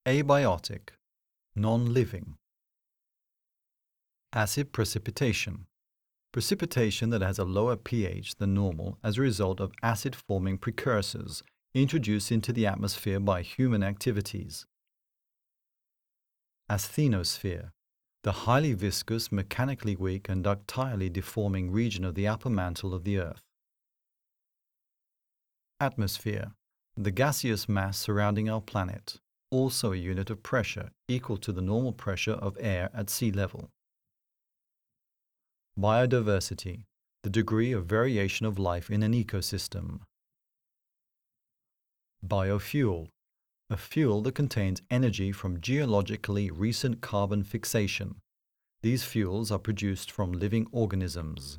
Abiotic, non-living. Acid precipitation, precipitation that has a lower pH than normal as a result of acid-forming precursors introduced into the atmosphere by human activities. Asthenosphere, the highly viscous, mechanically weak and ductilely deforming region of the upper mantle of the Earth. Atmosphere, the gaseous mass surrounding our planet, also a unit of pressure equal to the normal pressure of air at sea level. Biodiversity, the degree of variation of life in an ecosystem. Biofuel, a fuel that contains energy from geologically recent carbon fixation. These fuels are produced from living organisms.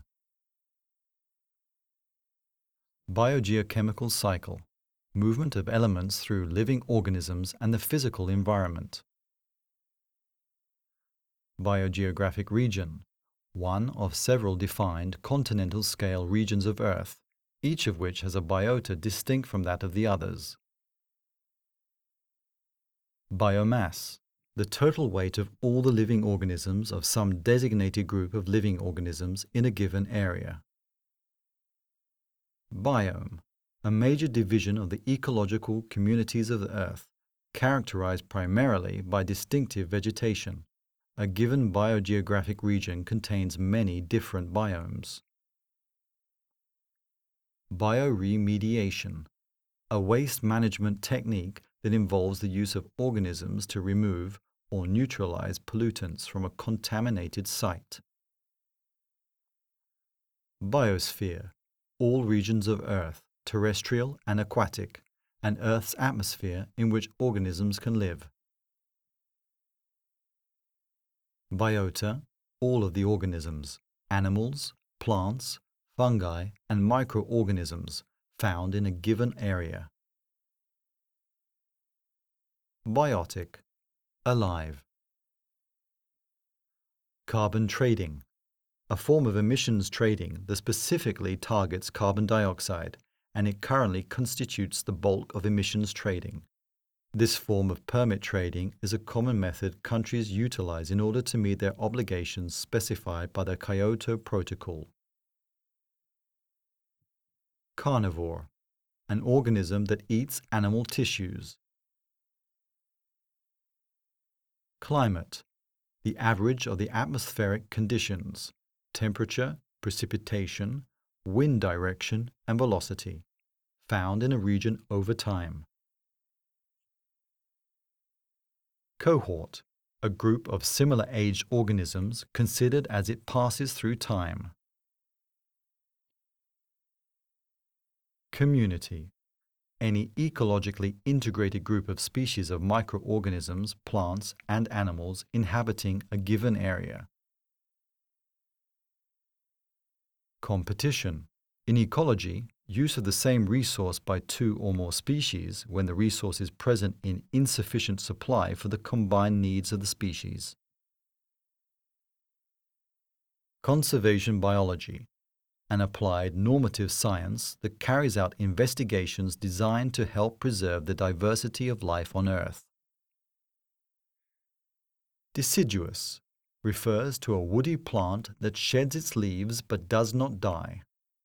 Biogeochemical cycle, movement of elements through living organisms and the physical environment. Biogeographic region, one of several defined continental scale regions of Earth, each of which has a biota distinct from that of the others. Biomass, the total weight of all the living organisms of some designated group of living organisms in a given area. Biome, a major division of the ecological communities of the Earth, characterized primarily by distinctive vegetation. A given biogeographic region contains many different biomes. Bioremediation, a waste management technique that involves the use of organisms to remove or neutralize pollutants from a contaminated site. Biosphere, all regions of Earth, terrestrial and aquatic, and Earth's atmosphere in which organisms can live. Biota, all of the organisms, animals, plants, fungi, and microorganisms found in a given area. Biotic, alive. Carbon trading, a form of emissions trading that specifically targets carbon dioxide, and it currently constitutes the bulk of emissions trading. This form of permit trading is a common method countries utilize in order to meet their obligations specified by the Kyoto Protocol. Carnivore, an organism that eats animal tissues. Climate, the average of the atmospheric conditions, temperature, precipitation, wind direction, and velocity, found in a region over time. Cohort, a group of similar-aged organisms considered as it passes through time. Community, any ecologically integrated group of species of microorganisms, plants, and animals inhabiting a given area. Competition, in ecology, use of the same resource by two or more species when the resource is present in insufficient supply for the combined needs of the species. Conservation biology, an applied normative science that carries out investigations designed to help preserve the diversity of life on Earth. Deciduous refers to a woody plant that sheds its leaves but does not die.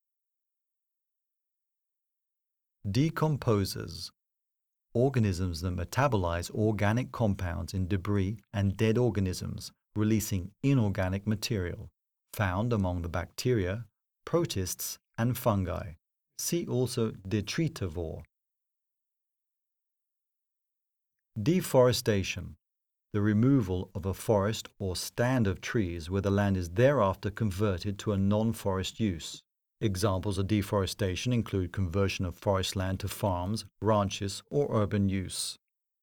Decomposers, organisms that metabolize organic compounds in debris and dead organisms, releasing inorganic material, found among the bacteria, protists, and fungi. See also detritivore. Deforestation, the removal of a forest or stand of trees where the land is thereafter converted to a non-forest use. Examples of deforestation include conversion of forest land to farms, ranches, or urban use.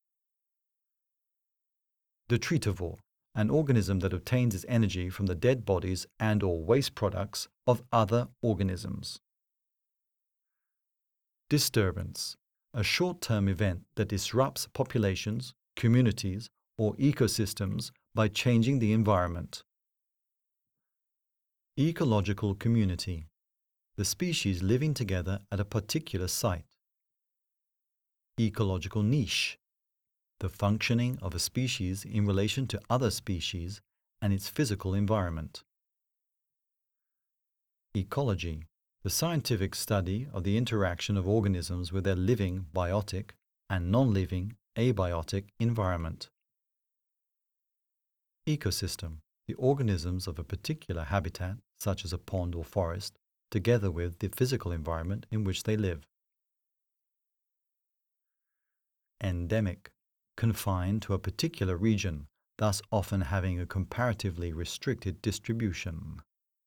Detritivore, an organism that obtains its energy from the dead bodies and/or waste products of other organisms. Disturbance, a short-term event that disrupts populations, communities, or ecosystems by changing the environment. Ecological community, the species living together at a particular site. Ecological niche, the functioning of a species in relation to other species and its physical environment. Ecology, the scientific study of the interaction of organisms with their living biotic and non-living abiotic environment. Ecosystem, the organisms of a particular habitat, such as a pond or forest, together with the physical environment in which they live. Endemic, confined to a particular region, thus often having a comparatively restricted distribution.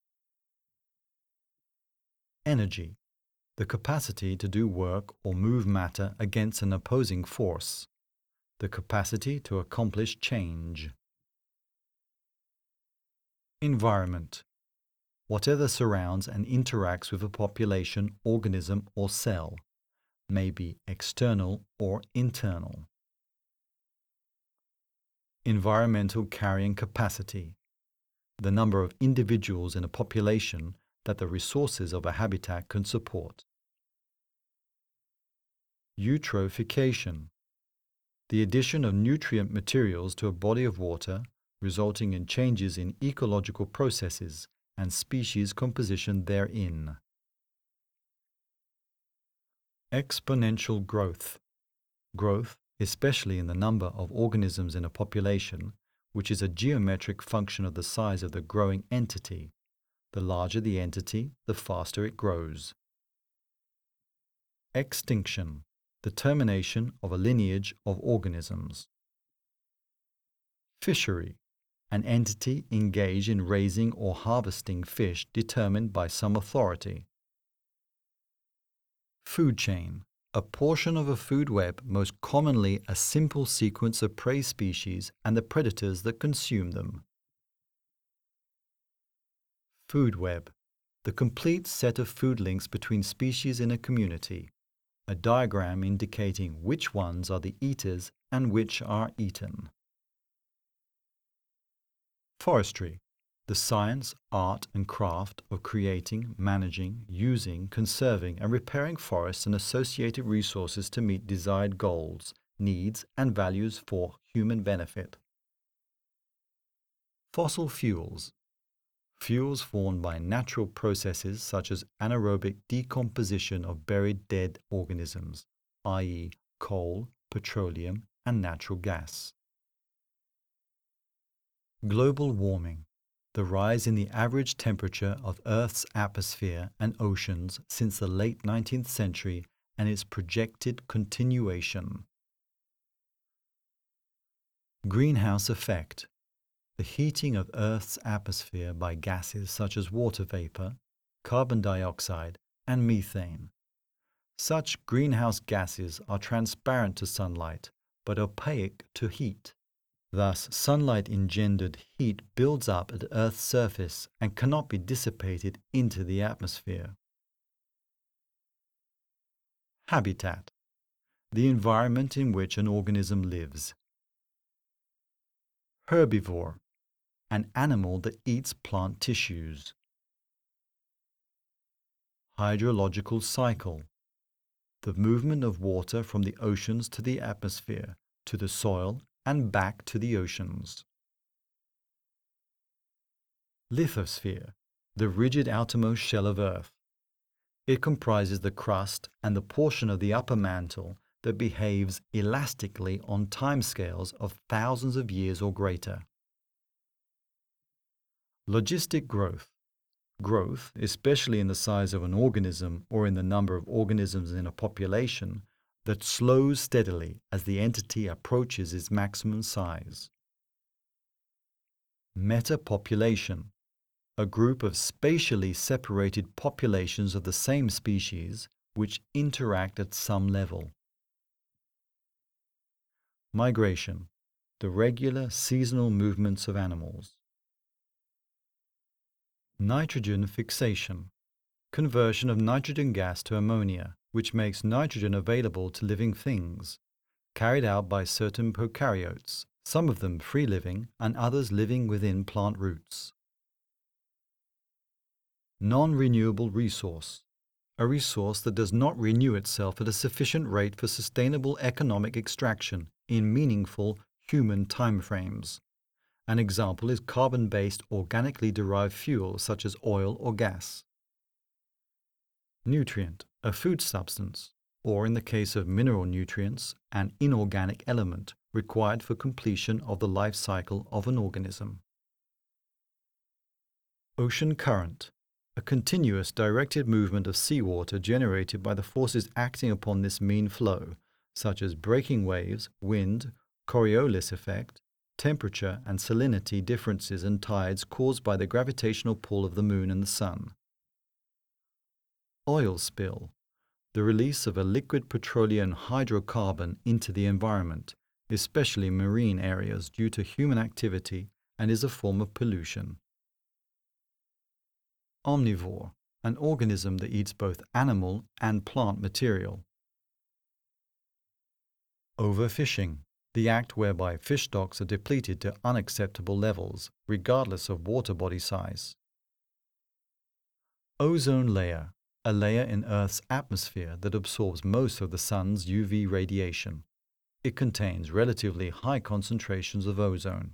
Energy, the capacity to do work or move matter against an opposing force, the capacity to accomplish change. Environment, whatever surrounds and interacts with a population, organism, or cell, may be external or internal. Environmental carrying capacity, the number of individuals in a population that the resources of a habitat can support. Eutrophication, the addition of nutrient materials to a body of water, resulting in changes in ecological processes and species composition therein. Exponential growth, growth, especially in the number of organisms in a population, which is a geometric function of the size of the growing entity. The larger the entity, the faster it grows. Extinction, the termination of a lineage of organisms. Fishery, an entity engaged in raising or harvesting fish determined by some authority. Food chain, a portion of a food web, most commonly a simple sequence of prey species and the predators that consume them. Food web, the complete set of food links between species in a community, a diagram indicating which ones are the eaters and which are eaten. Forestry, the science, art, and craft of creating, managing, using, conserving, and repairing forests and associated resources to meet desired goals, needs, and values for human benefit. Fossil fuels, fuels formed by natural processes such as anaerobic decomposition of buried dead organisms, i.e., coal, petroleum, and natural gas. Global warming, the rise in the average temperature of Earth's atmosphere and oceans since the late 19th century and its projected continuation. Greenhouse effect, the heating of Earth's atmosphere by gases such as water vapor, carbon dioxide, and methane. Such greenhouse gases are transparent to sunlight, but opaque to heat. Thus, sunlight-engendered heat builds up at Earth's surface and cannot be dissipated into the atmosphere. Habitat, the environment in which an organism lives. Herbivore, an animal that eats plant tissues. Hydrological cycle, the movement of water from the oceans to the atmosphere, to the soil, and back to the oceans. Lithosphere, the rigid outermost shell of Earth. It comprises the crust and the portion of the upper mantle that behaves elastically on timescales of thousands of years or greater. Logistic growth. Growth, especially in the size of an organism or in the number of organisms in a population, that slows steadily as the entity approaches its maximum size. Metapopulation, a group of spatially separated populations of the same species which interact at some level. Migration, the regular seasonal movements of animals. Nitrogen fixation, conversion of nitrogen gas to ammonia, which makes nitrogen available to living things, carried out by certain prokaryotes, some of them free-living and others living within plant roots. Non-renewable resource, a resource that does not renew itself at a sufficient rate for sustainable economic extraction, in meaningful human timeframes. An example is carbon-based organically derived fuel such as oil or gas. Nutrient, a food substance, or in the case of mineral nutrients, an inorganic element required for completion of the life cycle of an organism. Ocean current, a continuous directed movement of seawater generated by the forces acting upon this mean flow, such as breaking waves, wind, Coriolis effect, temperature and salinity differences and tides caused by the gravitational pull of the Moon and the Sun. Oil spill, the release of a liquid petroleum hydrocarbon into the environment, especially marine areas due to human activity, and is a form of pollution. Omnivore, an organism that eats both animal and plant material. Overfishing, the act whereby fish stocks are depleted to unacceptable levels, regardless of water body size. Ozone layer, a layer in Earth's atmosphere that absorbs most of the sun's UV radiation. It contains relatively high concentrations of ozone.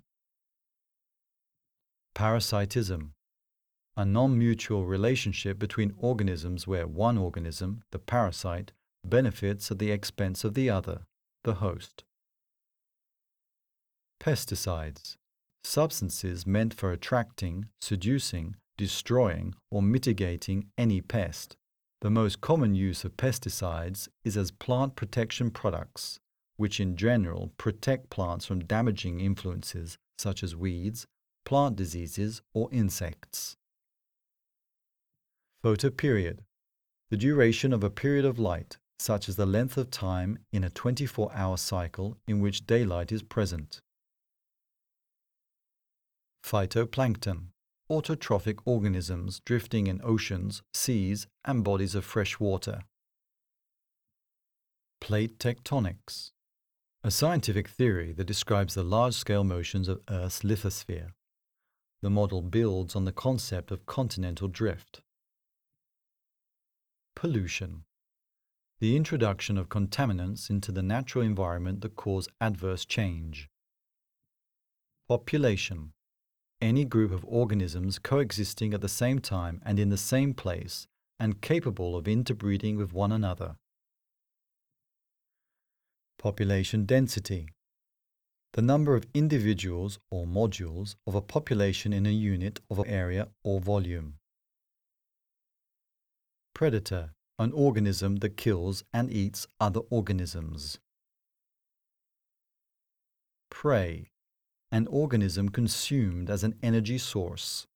Parasitism, a non-mutual relationship between organisms where one organism, the parasite, benefits at the expense of the other, the host. Pesticides, substances meant for attracting, seducing, destroying, or mitigating any pest. The most common use of pesticides is as plant protection products, which in general protect plants from damaging influences such as weeds, plant diseases, or insects. Photoperiod, the duration of a period of light, such as the length of time in a 24-hour cycle in which daylight is present. Phytoplankton, autotrophic organisms drifting in oceans, seas, and bodies of fresh water. Plate tectonics, a scientific theory that describes the large-scale motions of Earth's lithosphere. The model builds on the concept of continental drift. Pollution, the introduction of contaminants into the natural environment that cause adverse change. Population, any group of organisms coexisting at the same time and in the same place and capable of interbreeding with one another. Population density, the number of individuals or modules of a population in a unit of area or volume. Predator, an organism that kills and eats other organisms. Prey, an organism consumed as an energy source.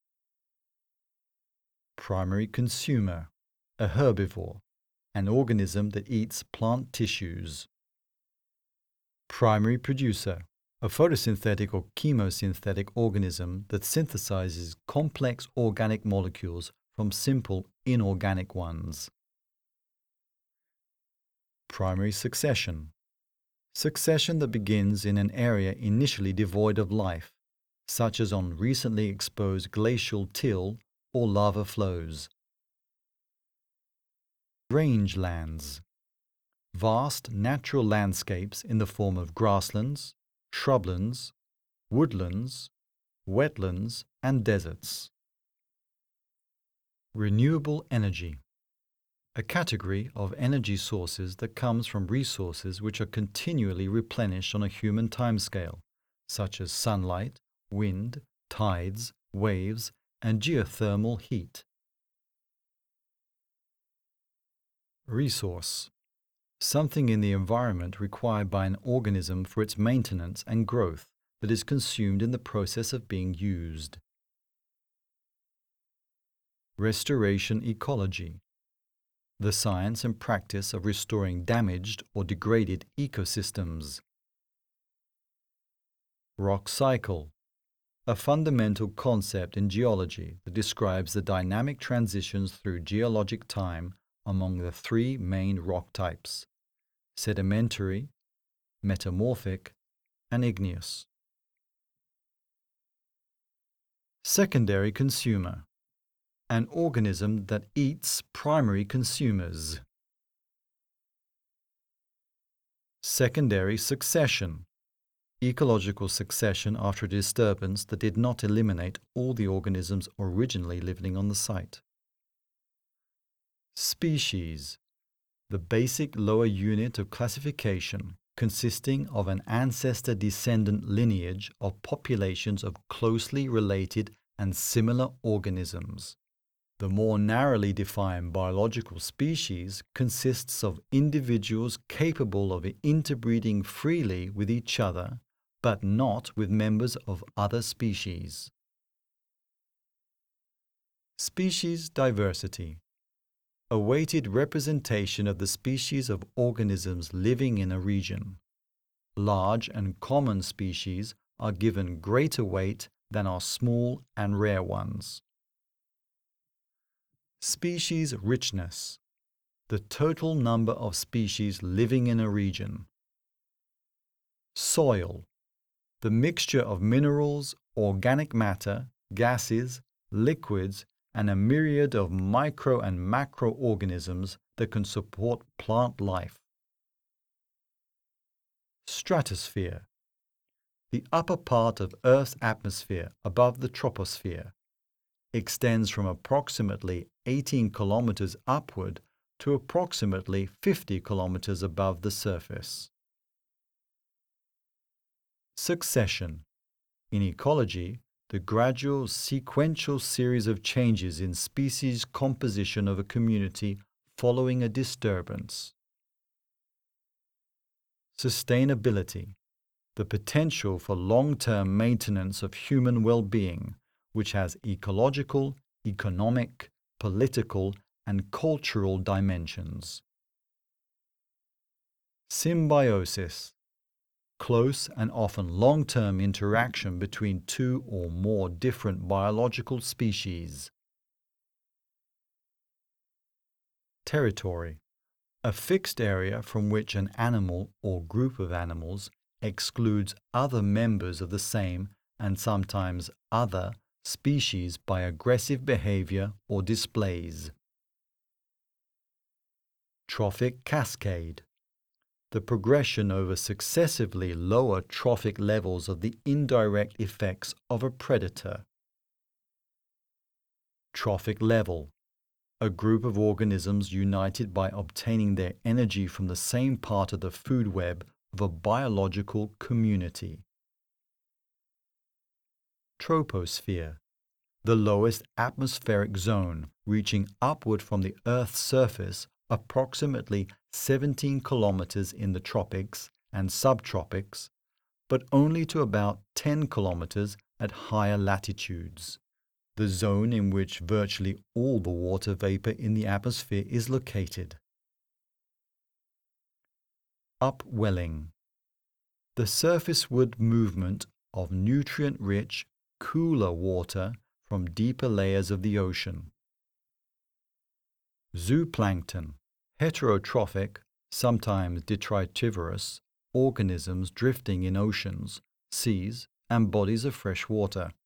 Primary consumer, a herbivore, an organism that eats plant tissues. Primary producer, a photosynthetic or chemosynthetic organism that synthesizes complex organic molecules from simple inorganic ones. Primary succession, succession that begins in an area initially devoid of life, such as on recently exposed glacial till or lava flows. Rangelands, vast natural landscapes in the form of grasslands, shrublands, woodlands, wetlands, and deserts. Renewable energy, a category of energy sources that comes from resources which are continually replenished on a human timescale, such as sunlight, wind, tides, waves, and geothermal heat. Resource, something in the environment required by an organism for its maintenance and growth that is consumed in the process of being used. Restoration ecology, the science and practice of restoring damaged or degraded ecosystems. Rock cycle, a fundamental concept in geology that describes the dynamic transitions through geologic time among the three main rock types: sedimentary, metamorphic, and igneous. Secondary consumer, an organism that eats primary consumers. Secondary succession. Ecological succession after a disturbance that did not eliminate all the organisms originally living on the site. Species. The basic lower unit of classification consisting of an ancestor-descendant lineage of populations of closely related and similar organisms. The more narrowly defined biological species consists of individuals capable of interbreeding freely with each other, but not with members of other species. Species diversity. A weighted representation of the species of organisms living in a region. Large and common species are given greater weight than are small and rare ones. Species richness. The total number of species living in a region. Soil. The mixture of minerals, organic matter, gases, liquids, and a myriad of micro and macroorganisms that can support plant life. Stratosphere. The upper part of Earth's atmosphere above the troposphere extends from approximately 18 kilometers upward to approximately 50 kilometers above the surface. Succession. In ecology, the gradual sequential series of changes in species composition of a community following a disturbance. Sustainability. The potential for long-term maintenance of human well-being, which has ecological, economic, political, and cultural dimensions. Symbiosis. Close and often long-term interaction between two or more different biological species. Territory. A fixed area from which an animal or group of animals excludes other members of the same and sometimes other species by aggressive behavior or displays. Trophic cascade. The progression over successively lower trophic levels of the indirect effects of a predator. Trophic level. A group of organisms united by obtaining their energy from the same part of the food web of a biological community. Troposphere. The lowest atmospheric zone, reaching upward from the Earth's surface approximately 17 kilometers in the tropics and subtropics, but only to about 10 kilometers at higher latitudes. The zone in which virtually all the water vapor in the atmosphere is located. Upwelling. The surfaceward movement of nutrient-rich, cooler water from deeper layers of the ocean. Zooplankton. Heterotrophic, sometimes detritivorous, organisms drifting in oceans, seas, and bodies of fresh water.